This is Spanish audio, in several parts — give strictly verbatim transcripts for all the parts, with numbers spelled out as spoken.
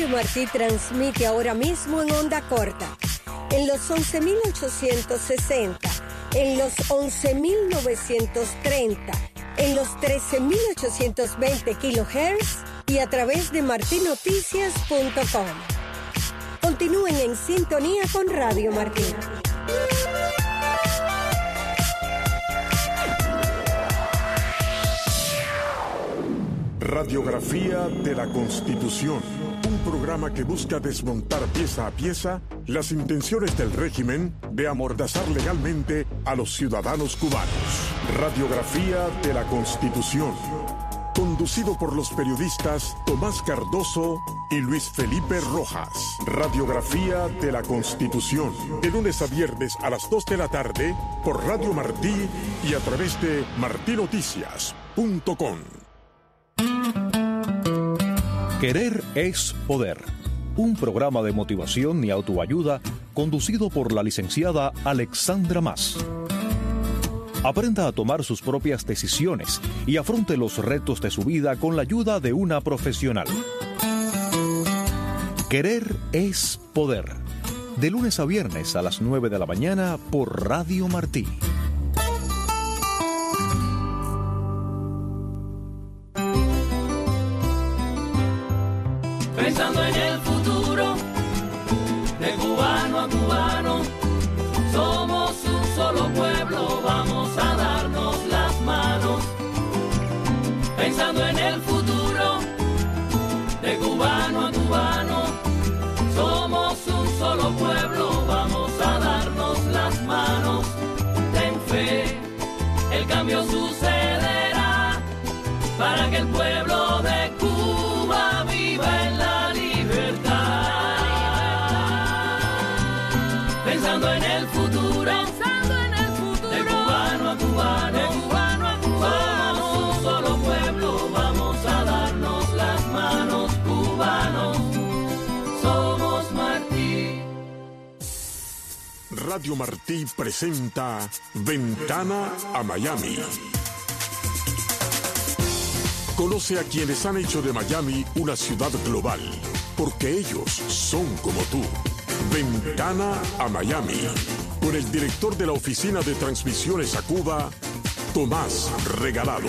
Radio Martí transmite ahora mismo en onda corta, en los once mil ochocientos sesenta, en los once mil novecientos treinta, en los trece mil ochocientos veinte kilohertz y a través de marti noticias punto com. Continúen en sintonía con Radio Martí. Radiografía de la Constitución, un programa que busca desmontar pieza a pieza las intenciones del régimen de amordazar legalmente a los ciudadanos cubanos. Radiografía de la Constitución, conducido por los periodistas Tomás Cardoso y Luis Felipe Rojas. Radiografía de la Constitución, de lunes a viernes a las dos de la tarde por Radio Martí y a través de marti noticias punto com. Querer es poder. Un programa de motivación y autoayuda conducido por la licenciada Alexandra Mas. Aprenda a tomar sus propias decisiones y afronte los retos de su vida con la ayuda de una profesional. Querer es poder. De lunes a viernes a las nueve de la mañana por Radio Martí. Pensando en el futuro, de cubano a cubano, somos un solo pueblo, vamos a darnos las manos. Pensando en el futuro, de cubano a cubano, somos un solo pueblo, vamos a darnos las manos. Ten fe, el cambio sucederá, para que el pueblo de Cuba viva en la libertad. Pensando en el futuro, pensando en el futuro, de cubano a cubano, de cubano a cubano, somos un solo pueblo, vamos a darnos las manos, cubanos, somos Martí. Radio Martí presenta Ventana a Miami. Conoce a quienes han hecho de Miami una ciudad global, porque ellos son como tú. Ventana a Miami, con el director de la Oficina de Transmisiones a Cuba, Tomás Regalado.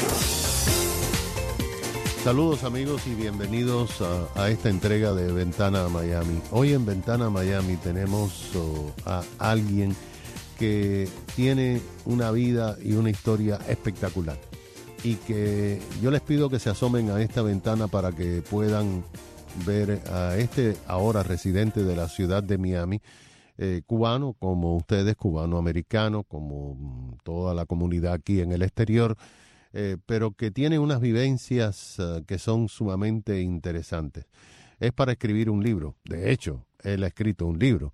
Saludos amigos y bienvenidos a, a esta entrega de Ventana a Miami. Hoy en Ventana a Miami tenemos oh, a alguien que tiene una vida y una historia espectacular. Y que yo les pido que se asomen a esta ventana para que puedan ver a este ahora residente de la ciudad de Miami, eh, cubano como ustedes, cubano-americano, como toda la comunidad aquí en el exterior, eh, pero que tiene unas vivencias uh, que son sumamente interesantes. Es para escribir un libro, de hecho, él ha escrito un libro,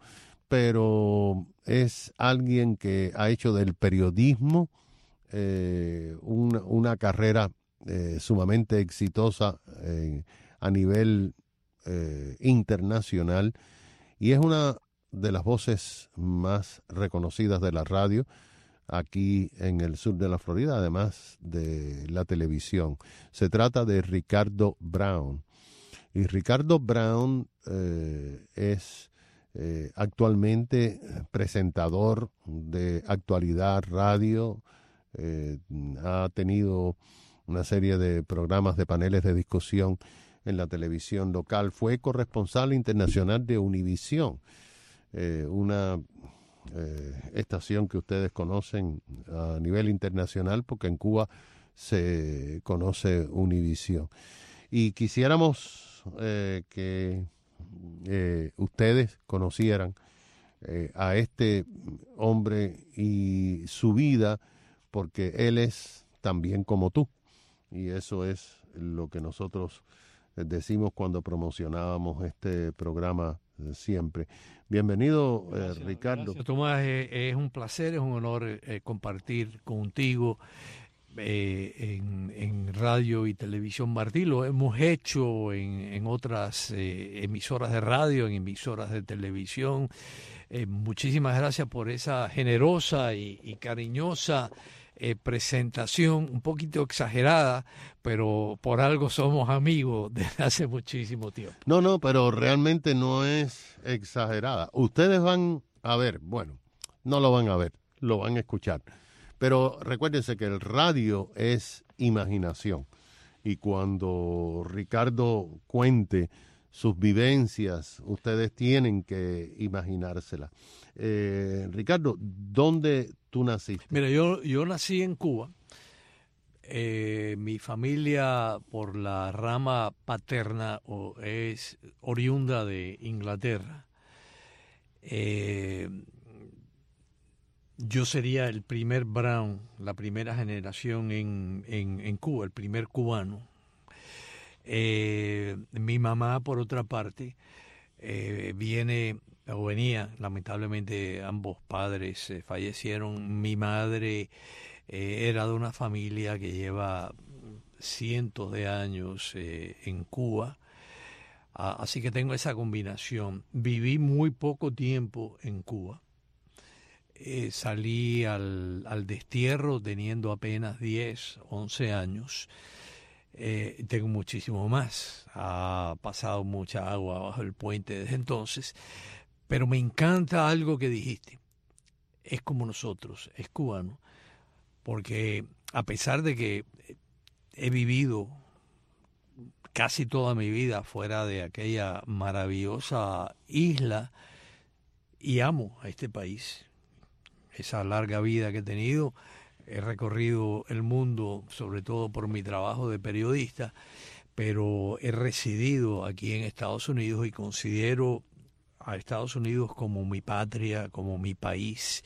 pero es alguien que ha hecho del periodismo Eh, una, una carrera eh, sumamente exitosa eh, a nivel eh, internacional, y es una de las voces más reconocidas de la radio aquí en el sur de la Florida, además de la televisión. Se trata de Ricardo Brown, y Ricardo Brown eh, es eh, actualmente presentador de Actualidad Radio. Eh, ha tenido una serie de programas de paneles de discusión en la televisión local. Fue corresponsal internacional de Univisión, eh, una eh, estación que ustedes conocen a nivel internacional porque en Cuba se conoce Univisión. Y quisiéramos eh, que eh, ustedes conocieran eh, a este hombre y su vida, porque él es también como tú, y eso es lo que nosotros decimos cuando promocionábamos este programa siempre. Bienvenido, gracias, eh, Ricardo. Gracias, Tomás. Eh, es un placer, es un honor eh, compartir contigo eh, en, en radio y televisión Martí. Lo hemos hecho en, en otras eh, emisoras de radio, en emisoras de televisión. Eh, muchísimas gracias por esa generosa y, y cariñosa eh, presentación un poquito exagerada, pero por algo somos amigos desde hace muchísimo tiempo. No, no, pero realmente no es exagerada. Ustedes van a ver, bueno, no lo van a ver, lo van a escuchar. Pero recuérdense que el radio es imaginación. Y cuando Ricardo cuente sus vivencias, ustedes tienen que imaginárselas. Eh, Ricardo, ¿dónde tú naciste? Mira, yo, yo nací en Cuba. Eh, mi familia, por la rama paterna, o, es oriunda de Inglaterra. Eh, yo sería el primer Brown, la primera generación en, en, en Cuba, el primer cubano. Eh, mi mamá, por otra parte, eh, viene o venía, lamentablemente ambos padres eh, fallecieron. Mi madre eh, era de una familia que lleva cientos de años eh, en Cuba, ah, así que tengo esa combinación. Viví muy poco tiempo en Cuba. Eh, salí al, al destierro teniendo apenas diez, once años. Eh, tengo muchísimo más. Ha pasado mucha agua bajo el puente desde entonces. Pero me encanta algo que dijiste. Es como nosotros, es cubano. Porque a pesar de que he vivido casi toda mi vida fuera de aquella maravillosa isla y amo a este país, esa larga vida que he tenido, he recorrido el mundo, sobre todo por mi trabajo de periodista, pero he residido aquí en Estados Unidos y considero a Estados Unidos como mi patria, como mi país,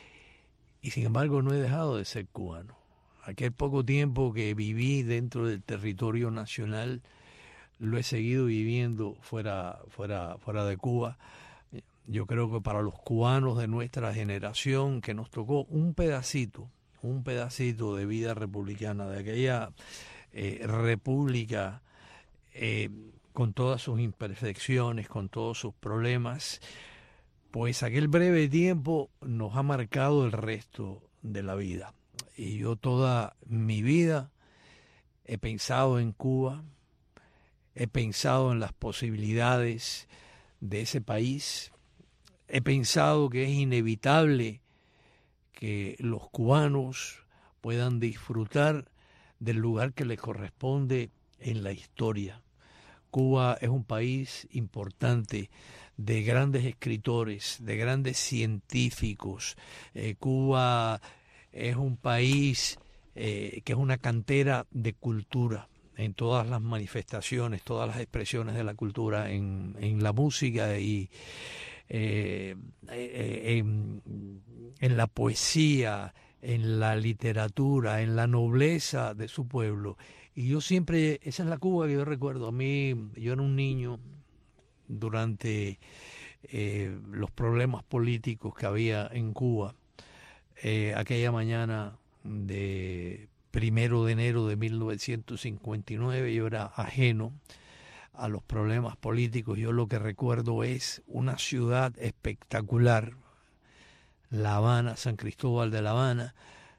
y sin embargo no he dejado de ser cubano. Aquel poco tiempo que viví dentro del territorio nacional lo he seguido viviendo fuera, fuera, fuera de Cuba. Yo creo que para los cubanos de nuestra generación, que nos tocó un pedacito, un pedacito de vida republicana, de aquella eh, república eh, con todas sus imperfecciones, con todos sus problemas, pues aquel breve tiempo nos ha marcado el resto de la vida. Y yo toda mi vida he pensado en Cuba, he pensado en las posibilidades de ese país, he pensado que es inevitable que los cubanos puedan disfrutar del lugar que les corresponde en la historia. Cuba es un país importante, de grandes escritores, de grandes científicos. Eh, Cuba es un país eh, que es una cantera de cultura en todas las manifestaciones, todas las expresiones de la cultura, en, en la música y eh, eh, en, en la poesía, en la literatura, en la nobleza de su pueblo. Y yo siempre, esa es la Cuba que yo recuerdo. A mí, yo era un niño durante eh, los problemas políticos que había en Cuba. Eh, aquella mañana de primero de enero de mil novecientos cincuenta y nueve, yo era ajeno a los problemas políticos. Yo lo que recuerdo es una ciudad espectacular, La Habana, San Cristóbal de La Habana.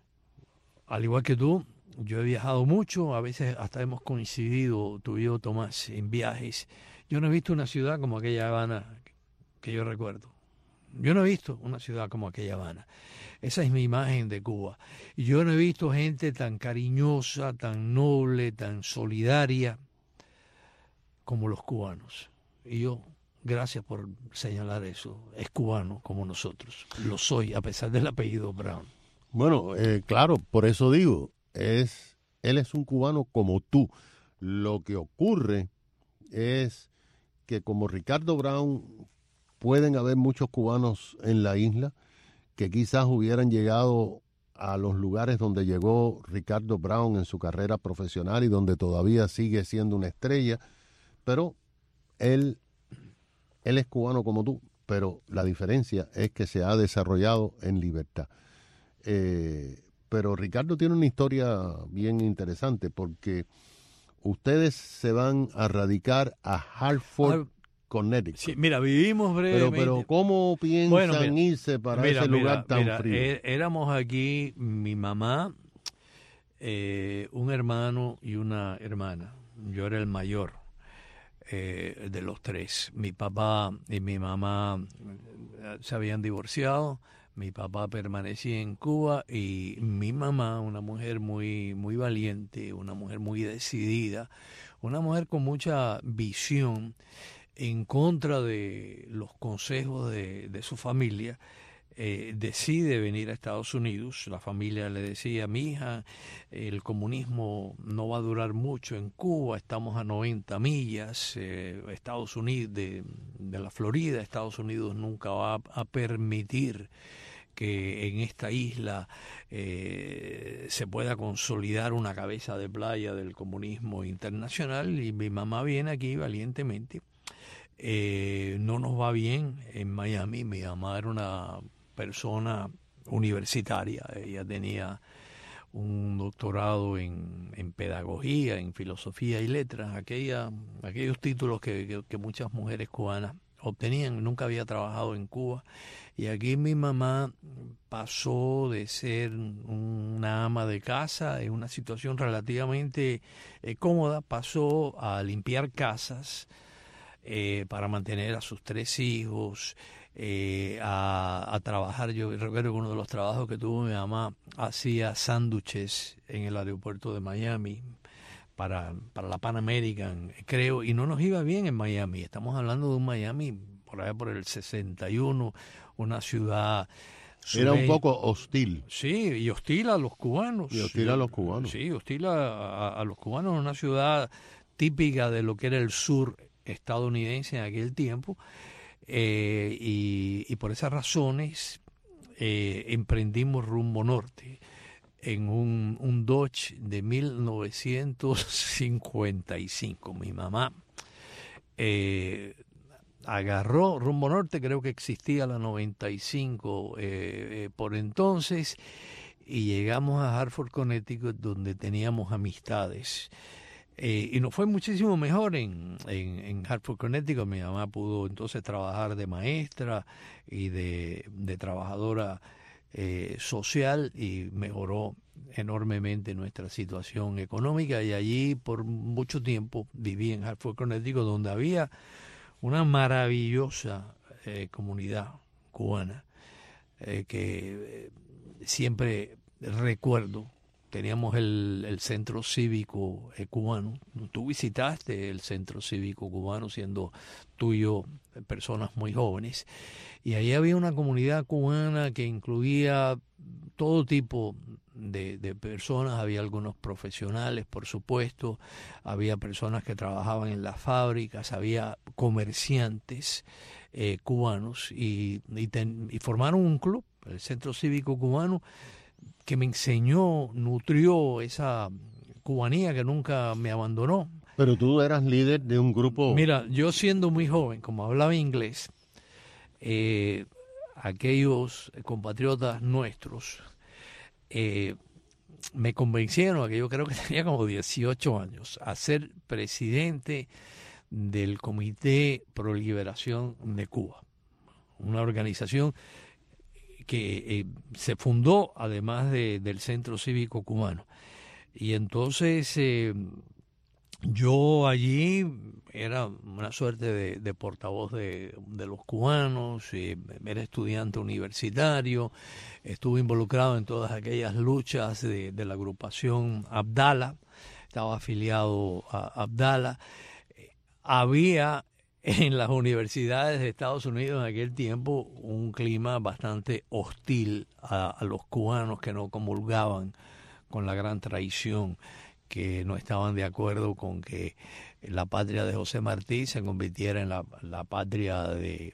Al igual que tú, yo he viajado mucho, a veces hasta hemos coincidido, tú y yo, Tomás, en viajes. Yo no he visto una ciudad como aquella Habana que yo recuerdo. Yo no he visto una ciudad como aquella Habana. Esa es mi imagen de Cuba. Y yo no he visto gente tan cariñosa, tan noble, tan solidaria como los cubanos. Y yo, gracias por señalar eso, es cubano como nosotros. Lo soy, a pesar del apellido Brown. Bueno, eh, claro, por eso digo, es él es un cubano como tú. Lo que ocurre es que como Ricardo Brown pueden haber muchos cubanos en la isla que quizás hubieran llegado a los lugares donde llegó Ricardo Brown en su carrera profesional y donde todavía sigue siendo una estrella, pero él, él es cubano como tú, pero la diferencia es que se ha desarrollado en libertad. Eh, pero Ricardo tiene una historia bien interesante porque ustedes se van a radicar a Hartford, ah, Connecticut. Sí, mira, vivimos brevemente. Pero, pero ¿cómo piensan bueno, mira, irse para mira, ese mira, lugar tan mira, frío? É, éramos aquí, mi mamá eh, un hermano y una hermana. Yo era el mayor eh, de los tres. Mi papá y mi mamá se habían divorciado. Mi papá permanecía en Cuba y mi mamá, una mujer muy, muy valiente, una mujer muy decidida, una mujer con mucha visión en contra de los consejos de, de su familia, eh, decide venir a Estados Unidos. La familia le decía: mi hija, el comunismo no va a durar mucho en Cuba, estamos a noventa millas, eh, Estados Unidos, de, de la Florida, Estados Unidos nunca va a, a permitir que en esta isla eh, se pueda consolidar una cabeza de playa del comunismo internacional. Y mi mamá viene aquí valientemente. Eh, no nos va bien en Miami. Mi mamá era una persona universitaria, ella tenía un doctorado en, en pedagogía, en filosofía y letras, aquella, aquellos títulos que, que, que muchas mujeres cubanas obtenían. Nunca había trabajado en Cuba. Y aquí mi mamá pasó de ser una ama de casa en una situación relativamente eh, cómoda, pasó a limpiar casas eh, para mantener a sus tres hijos, eh, a, a trabajar. Yo recuerdo que uno de los trabajos que tuvo mi mamá, hacía sándwiches en el aeropuerto de Miami para, para la Pan American, creo, y no nos iba bien en Miami. Estamos hablando de un Miami por allá por el sesenta y uno, una ciudad... Era un poco hostil. Sí, y hostil a los cubanos. Y hostil a los cubanos. Sí, hostil a, a, a los cubanos. Una ciudad típica de lo que era el sur estadounidense en aquel tiempo. Eh, y, y por esas razones eh, emprendimos rumbo norte en un, un Dodge de mil novecientos cincuenta y cinco. Mi mamá... Eh, agarró rumbo norte, creo que existía la noventa y cinco eh, eh, por entonces, y llegamos a Hartford, Connecticut, donde teníamos amistades. Eh, y nos fue muchísimo mejor en, en, en Hartford, Connecticut. Mi mamá pudo entonces trabajar de maestra y de, de trabajadora eh, social, y mejoró enormemente nuestra situación económica. Y allí por mucho tiempo viví en Hartford, Connecticut, donde había una maravillosa eh, comunidad cubana eh, que eh, siempre recuerdo. Teníamos el, el centro cívico eh, cubano. Tú visitaste el centro cívico cubano siendo tú y yo personas muy jóvenes. Y ahí había una comunidad cubana que incluía todo tipo de, de personas. Había algunos profesionales, por supuesto. Había personas que trabajaban en las fábricas. Había comerciantes eh, cubanos. Y, y, ten, y formaron un club, el Centro Cívico Cubano, que me enseñó, nutrió esa cubanía que nunca me abandonó. Pero tú eras líder de un grupo... Mira, yo siendo muy joven, como hablaba inglés, eh, aquellos compatriotas nuestros eh, me convencieron, que yo creo que tenía como dieciocho años, a ser presidente del Comité Pro Liberación de Cuba, una organización que eh, se fundó además de, del Centro Cívico Cubano. Y entonces eh, yo allí era una suerte de, de portavoz de, de los cubanos, eh, era estudiante universitario, estuve involucrado en todas aquellas luchas de, de la agrupación Abdala, estaba afiliado a Abdala. Había en las universidades de Estados Unidos en aquel tiempo un clima bastante hostil a, a los cubanos que no comulgaban con la gran traición, que no estaban de acuerdo con que la patria de José Martí se convirtiera en la, la patria de,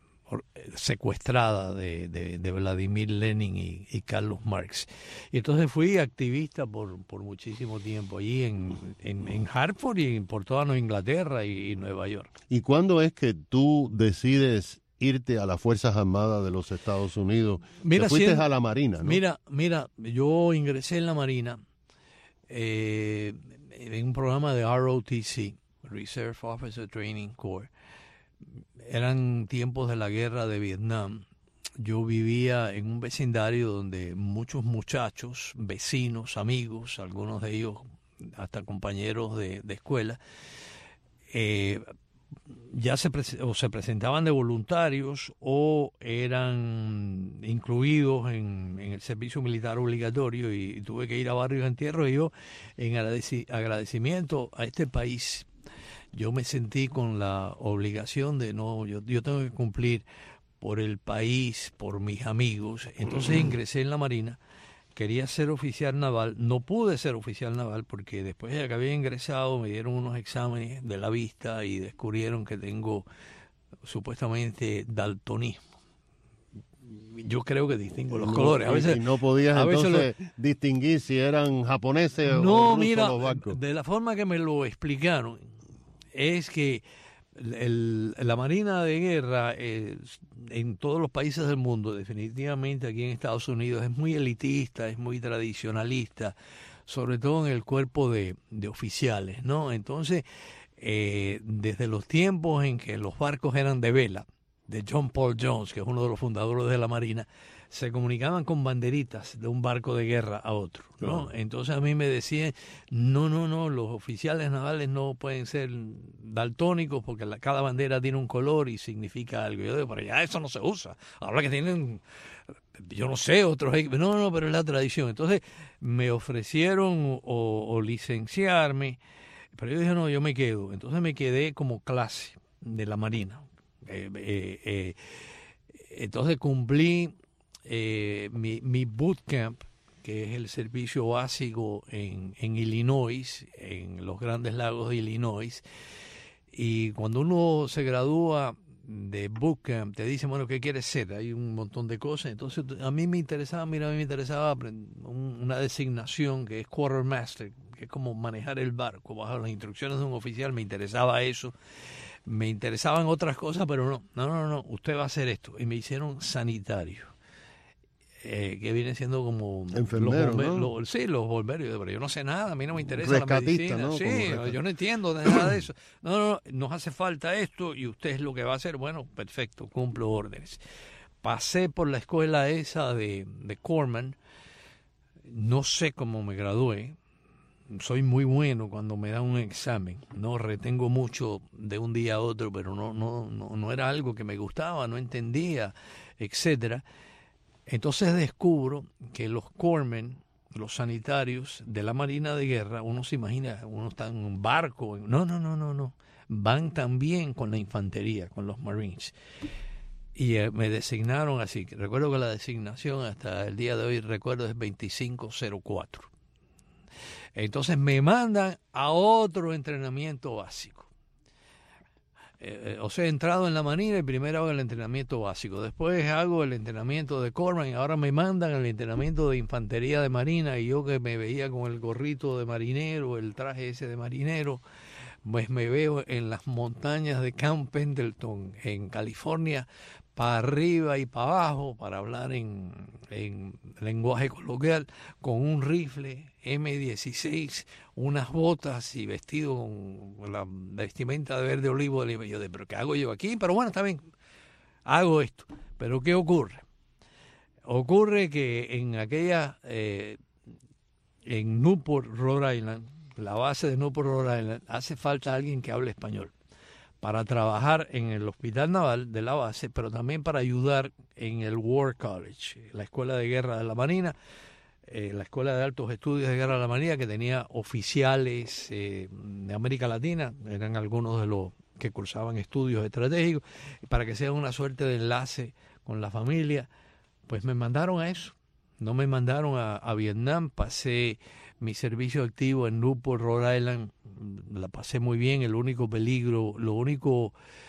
secuestrada de, de, de Vladimir Lenin y, y Carlos Marx. Y entonces fui activista por, por muchísimo tiempo allí en, en, en Hartford y por toda Nueva Inglaterra y, y Nueva York. ¿Y cuándo es que tú decides irte a las Fuerzas Armadas de los Estados Unidos? Mira, Te fuiste siendo, a la Marina, ¿no? Mira, mira, yo ingresé en la Marina eh, en un programa de R O T C, Reserve Officer Training Corps. Eran tiempos de la guerra de Vietnam yo vivía en un vecindario donde muchos muchachos, vecinos, amigos, algunos de ellos hasta compañeros de, de escuela, eh, ya se, pre- o se presentaban de voluntarios o eran incluidos en, en el servicio militar obligatorio, y, y tuve que ir a Barrios de Entierro, y yo en agradeci- agradecimiento a este país, yo me sentí con la obligación de no, yo, yo tengo que cumplir por el país, por mis amigos. Entonces ingresé en la Marina. Quería ser oficial naval, no pude ser oficial naval porque después de que había ingresado me dieron unos exámenes de la vista y descubrieron que tengo supuestamente daltonismo. Yo creo que distingo los No, colores. A veces, y no podías a veces entonces lo- distinguir si eran japoneses o no, rusos mira, los barcos. de la forma que me lo explicaron, es que el, la Marina de Guerra eh, en todos los países del mundo, definitivamente aquí en Estados Unidos, es muy elitista, es muy tradicionalista, sobre todo en el cuerpo de, de oficiales, ¿no? Entonces, eh, desde los tiempos en que los barcos eran de vela, de John Paul Jones, que es uno de los fundadores de la Marina, se comunicaban con banderitas de un barco de guerra a otro, ¿no? Claro. Entonces a mí me decían, no, no, no, los oficiales navales no pueden ser daltónicos porque la, cada bandera tiene un color y significa algo. Yo digo, pero ya eso no se usa. Ahora que tienen, yo no sé, otros... No, no, pero es la tradición. Entonces me ofrecieron o, o licenciarme, pero yo dije, no, yo me quedo. Entonces me quedé como clase de la Marina. Eh, eh, eh, entonces cumplí eh, mi, mi bootcamp, que es el servicio básico en, en Illinois, en los Grandes Lagos de Illinois. Y cuando uno se gradúa de bootcamp, te dicen, bueno, ¿qué quieres ser? Hay un montón de cosas. Entonces a mí me interesaba, mira, a mí me interesaba un, una designación que es quartermaster, que es como manejar el barco bajo las instrucciones de un oficial. Me interesaba eso. Me interesaban otras cosas, pero no, no, no, no, usted va a hacer esto. Y me hicieron sanitario, eh, que viene siendo como... Enfermero, los bombe- ¿no? los- sí, los bomberos, pero yo no sé nada, a mí no me interesa Rescatista, la medicina. ¿no? Sí, Como rescat- yo no entiendo de nada de eso. No, no, no, nos hace falta esto y usted es lo que va a hacer. Bueno, perfecto, cumplo órdenes. Pasé por la escuela esa de, de Corpsman, no sé cómo me gradué. Soy muy bueno cuando me dan un examen, no retengo mucho de un día a otro, pero no, no, no, no era algo que me gustaba, no entendía, etcétera. Entonces descubro que los corpsmen, los sanitarios de la Marina de Guerra, uno se imagina, uno está en un barco, no, no, no, no, no, van también con la infantería, con los Marines. Y eh, me designaron así, recuerdo que la designación hasta el día de hoy, recuerdo, es veinticinco cero cuatro. Entonces me mandan a otro entrenamiento básico. Eh, o sea, he entrado en la Marina y primero hago el entrenamiento básico. Después hago el entrenamiento de Corpsman y ahora me mandan al entrenamiento de infantería de Marina. Y yo que me veía con el gorrito de marinero, el traje ese de marinero, pues me veo en las montañas de Camp Pendleton, en California, para arriba y para abajo, para hablar en, en lenguaje coloquial, con un rifle eme dieciséis, unas botas y vestido con la vestimenta de verde olivo. Y yo de, ¿pero qué hago yo aquí? Pero bueno, está bien, hago esto. ¿Pero qué ocurre? Ocurre que en aquella, eh, en Newport, Rhode Island, la base de Newport, Rhode Island, hace falta alguien que hable español para trabajar en el hospital naval de la base, pero también para ayudar en el War College, la escuela de guerra de la Marina, eh, la escuela de altos estudios de guerra de la Marina, que tenía oficiales eh, de América Latina, eran algunos de los que cursaban estudios estratégicos, para que sea una suerte de enlace con la familia. Pues me mandaron a eso, no me mandaron a, a Vietnam. Pasé mi servicio activo en Newport, Rhode Island, la pasé muy bien. El único peligro, lo único,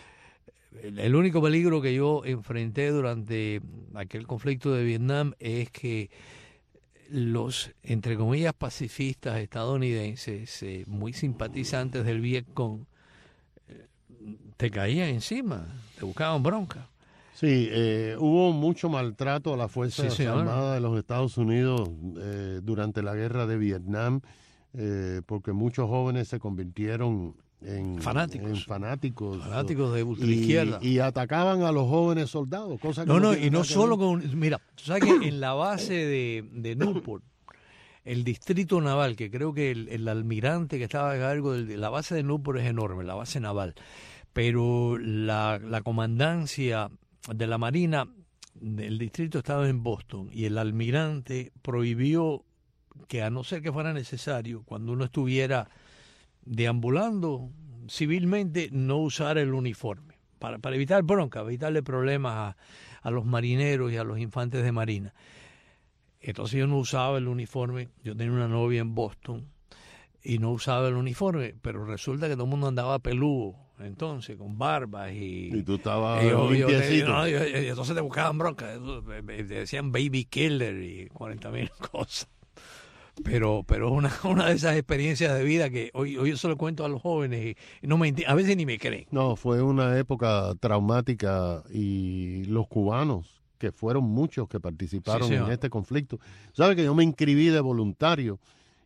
el único peligro que yo enfrenté durante aquel conflicto de Vietnam es que los, entre comillas, pacifistas estadounidenses, eh, muy simpatizantes del Vietcong, eh, te caían encima, te buscaban bronca. Sí, eh, hubo mucho maltrato a las Fuerzas Sí, señor. Armadas de los Estados Unidos eh, durante la guerra de Vietnam, eh, porque muchos jóvenes se convirtieron en fanáticos, en fanáticos, fanáticos de ultraizquierda. Y, y atacaban a los jóvenes soldados, cosa que no, no, no y no solo con... con... Mira, tú sabes que en la base de, de Newport, el distrito naval, que creo que el, el almirante que estaba a cargo de la base de Newport es enorme, la base naval, pero la, la comandancia de la Marina del distrito estaba en Boston y el almirante prohibió que, a no ser que fuera necesario, cuando uno estuviera deambulando civilmente, no usar el uniforme para, para evitar bronca, evitarle problemas a, a los marineros y a los infantes de marina. Entonces yo no usaba el uniforme. Yo tenía una novia en Boston y no usaba el uniforme, pero resulta que todo el mundo andaba peludo entonces, con barbas y... Y tú estabas y yo, yo, limpiecito. no, yo, yo, entonces te buscaban bronca, te decían baby killer y cuarenta mil cosas. Pero pero es una, una de esas experiencias de vida que hoy, hoy yo se lo cuento a los jóvenes y no me, a veces ni me creen. No, fue una época traumática y los cubanos, que fueron muchos que participaron Sí, en este conflicto. ¿Sabe que yo me inscribí de voluntario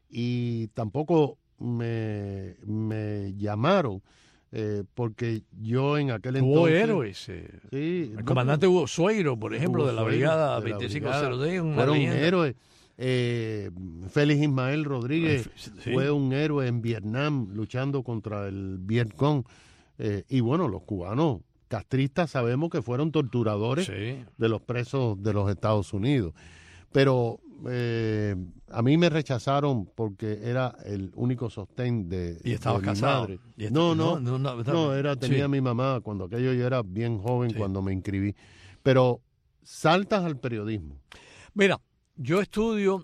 y tampoco me, me llamaron? Eh, porque yo en aquel entonces... Hubo héroes. Eh, sí, el comandante Hugo Sueiro, por ejemplo, Hugo de la Sueiro, brigada de la veinticinco brigada, cero seis, una fueron leyenda. héroes. Eh, Félix Ismael Rodríguez Sí. fue un héroe en Vietnam luchando contra el Vietcong. Eh, y bueno, los cubanos castristas sabemos que fueron torturadores Sí. de los presos de los Estados Unidos. Pero eh, a mí me rechazaron porque era el único sostén de, Y estabas de mi casado. madre. Y est- No, no, no, no, no, no, era, tenía sí. mi mamá cuando aquello yo era bien joven Sí. cuando me inscribí. Pero saltas al periodismo. Mira, yo estudio,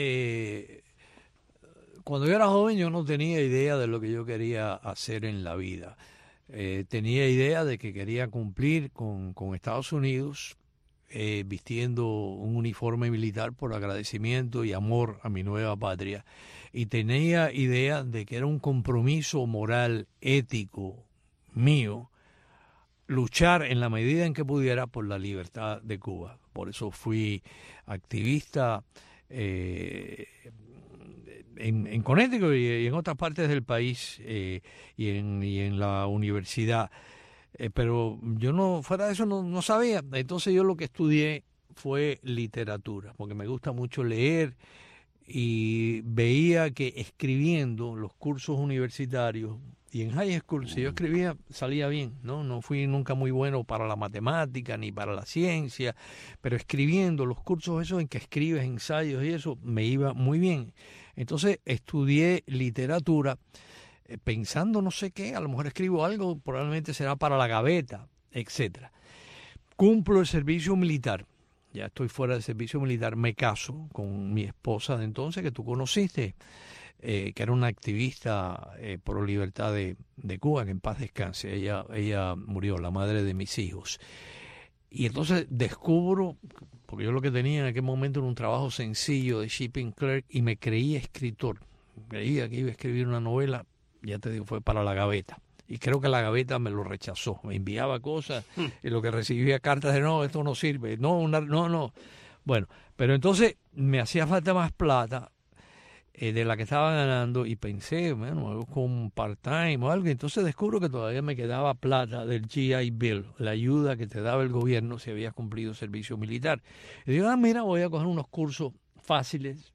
eh, cuando yo era joven yo no tenía idea de lo que yo quería hacer en la vida. Eh, tenía idea de que quería cumplir con, con Estados Unidos, eh, vistiendo un uniforme militar por agradecimiento y amor a mi nueva patria. Y tenía idea de que era un compromiso moral, ético, mío, luchar en la medida en que pudiera por la libertad de Cuba. Por eso fui activista eh, en, en Connecticut y, y en otras partes del país eh, y, en, y en la universidad. Eh, pero yo no, fuera de eso no, no sabía. Entonces yo lo que estudié fue literatura, porque me gusta mucho leer y veía que escribiendo los cursos universitarios y en high school, si yo escribía, salía bien, ¿no? No fui nunca muy bueno para la matemática ni para la ciencia, pero escribiendo los cursos esos en que escribes ensayos y eso, me iba muy bien. Entonces estudié literatura eh, pensando no sé qué, a lo mejor escribo algo, probablemente será para la gaveta, etcétera. Cumplo el servicio militar. Ya estoy fuera del servicio militar, me caso con mi esposa de entonces, que tú conociste, eh, que era una activista eh, por libertad de, de Cuba, que en paz descanse. Ella, ella murió, la madre de mis hijos. Y entonces descubro, porque yo lo que tenía en aquel momento era un trabajo sencillo de shipping clerk y me creía escritor. Creía que iba a escribir una novela, ya te digo, fue para la gaveta. Y creo que la gaveta me lo rechazó. Me enviaba cosas y lo que recibía cartas de no, esto no sirve. No, una, no, no. Bueno, pero entonces me hacía falta más plata eh, de la que estaba ganando y pensé, bueno, algo con un part-time o algo. Entonces descubro que todavía me quedaba plata del G I Bill, la ayuda que te daba el gobierno si habías cumplido servicio militar. Y digo, ah, mira, voy a coger unos cursos fáciles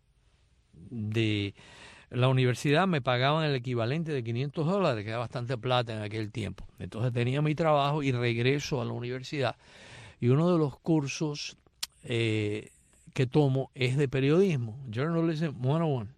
de... La universidad me pagaban el equivalente de quinientos dólares, que era bastante plata en aquel tiempo. Entonces tenía mi trabajo y regreso a la universidad. Y uno de los cursos eh, que tomo es de periodismo, Journalism ciento uno.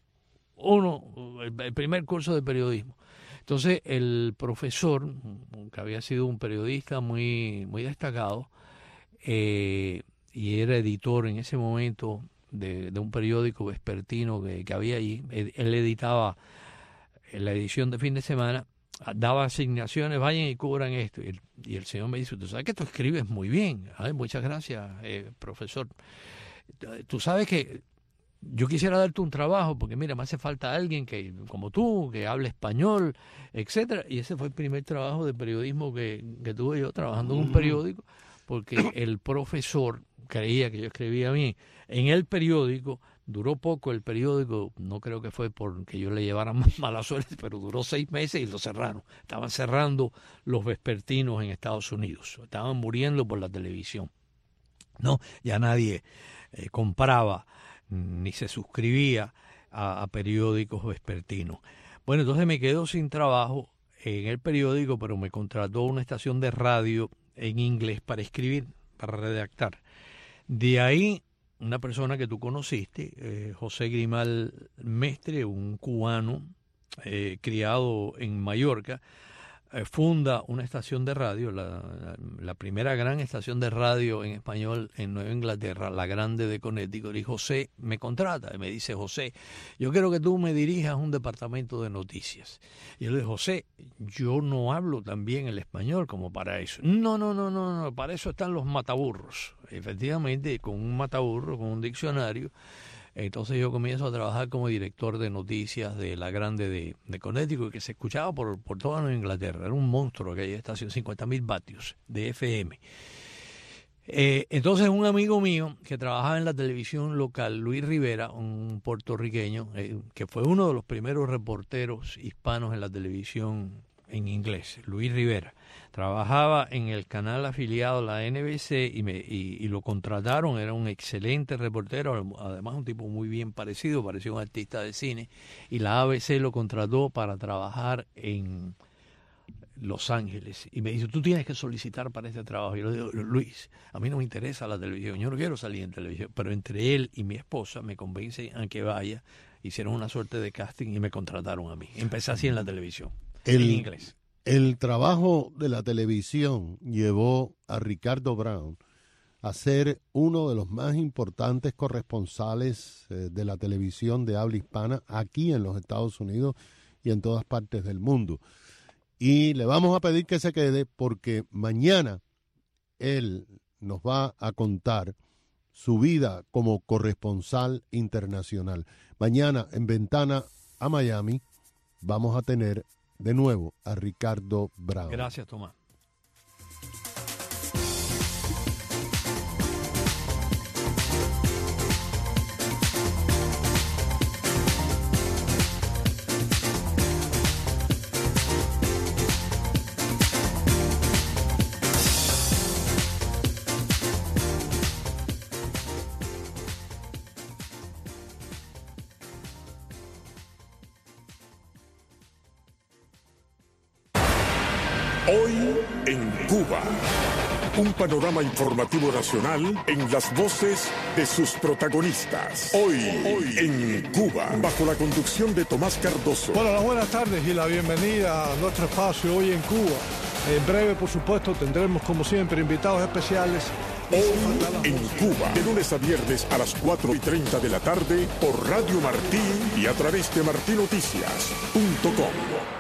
Uno, el, el primer curso de periodismo. Entonces el profesor, que había sido un periodista muy, muy destacado, eh, y era editor en ese momento De, de un periódico vespertino que, que había allí. Él, él editaba en la edición de fin de semana, daba asignaciones, vayan y cubran esto. Y el, y el señor me dice, tú sabes que tú escribes muy bien. Ay, muchas gracias, eh, profesor. Tú sabes que yo quisiera darte un trabajo, porque mira, me hace falta alguien que como tú, que hable español, etcétera. Y ese fue el primer trabajo de periodismo que, que tuve yo, trabajando en un periódico, porque el profesor creía que yo escribía bien. En el periódico Duró poco el periódico, no creo que fue porque yo le llevara mala suerte, pero duró seis meses y lo cerraron. Estaban cerrando los vespertinos en Estados Unidos, estaban muriendo por la televisión. No, ya nadie eh, compraba ni se suscribía a, a periódicos vespertinos. Bueno, entonces me quedo sin trabajo en el periódico, pero me contrató una estación de radio en inglés para escribir, para redactar. De ahí, una persona que tú conociste, eh, José Grimal Mestre, un cubano eh, criado en Mallorca, eh, funda una estación de radio, la, la, la primera gran estación de radio en español en Nueva Inglaterra, la Grande de Connecticut, y José me contrata y me dice: José, yo quiero que tú me dirijas un departamento de noticias. Y yo le digo: José, yo no hablo tan bien el español como para eso. No, no, no, no, no, para eso están los mataburros. Efectivamente, con un mataburro, con un diccionario. Entonces yo comienzo a trabajar como director de noticias de la Grande de, de Connecticut, que se escuchaba por, por toda Nueva Inglaterra. Era un monstruo aquella estación, cincuenta mil vatios de F M. Eh, entonces un amigo mío que trabajaba en la televisión local, Luis Rivera, un puertorriqueño, eh, que fue uno de los primeros reporteros hispanos en la televisión en inglés, Luis Rivera, trabajaba en el canal afiliado a la N B C y, me, y, y lo contrataron. Era un excelente reportero, además un tipo muy bien parecido, parecía un artista de cine, y la A B C lo contrató para trabajar en Los Ángeles. Y me dice: tú tienes que solicitar para este trabajo. Y yo le digo: Luis, a mí no me interesa la televisión, yo no quiero salir en televisión, pero entre él y mi esposa me convencen a que vaya. Hicieron una suerte de casting y me contrataron a mí. Empecé así en la televisión. El, en inglés. El trabajo de la televisión llevó a Ricardo Brown a ser uno de los más importantes corresponsales eh, de la televisión de habla hispana aquí en los Estados Unidos y en todas partes del mundo. Y le vamos a pedir que se quede porque mañana él nos va a contar su vida como corresponsal internacional. Mañana en Ventana a Miami vamos a tener de nuevo a Ricardo Brown. Gracias, Tomás. Hoy en Cuba, un panorama informativo nacional en las voces de sus protagonistas. Hoy, hoy en Cuba, bajo la conducción de Tomás Cardoso. Bueno, las buenas tardes y la bienvenida a nuestro espacio Hoy en Cuba. En breve, por supuesto, tendremos como siempre invitados especiales. Hoy en Cuba, de lunes a viernes a las cuatro y treinta de la tarde por Radio Martí y a través de martí noticias punto com.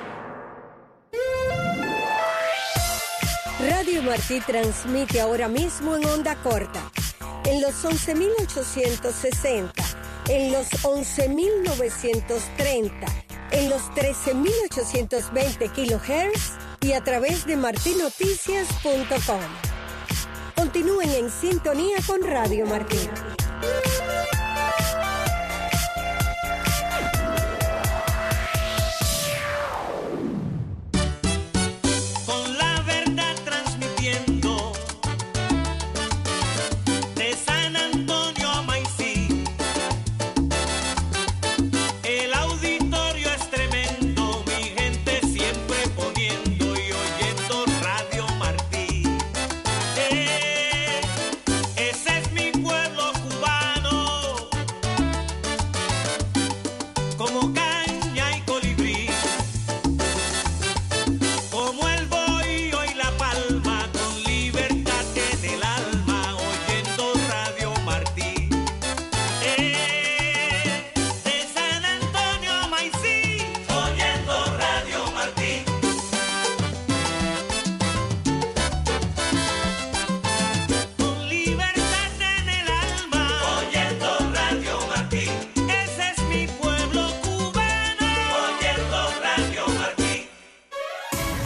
Radio Martí transmite ahora mismo en onda corta, en los once mil ochocientos sesenta, en los once mil novecientos treinta, en los trece mil ochocientos veinte kilohertz y a través de martí noticias punto com. Continúen en sintonía con Radio Martí.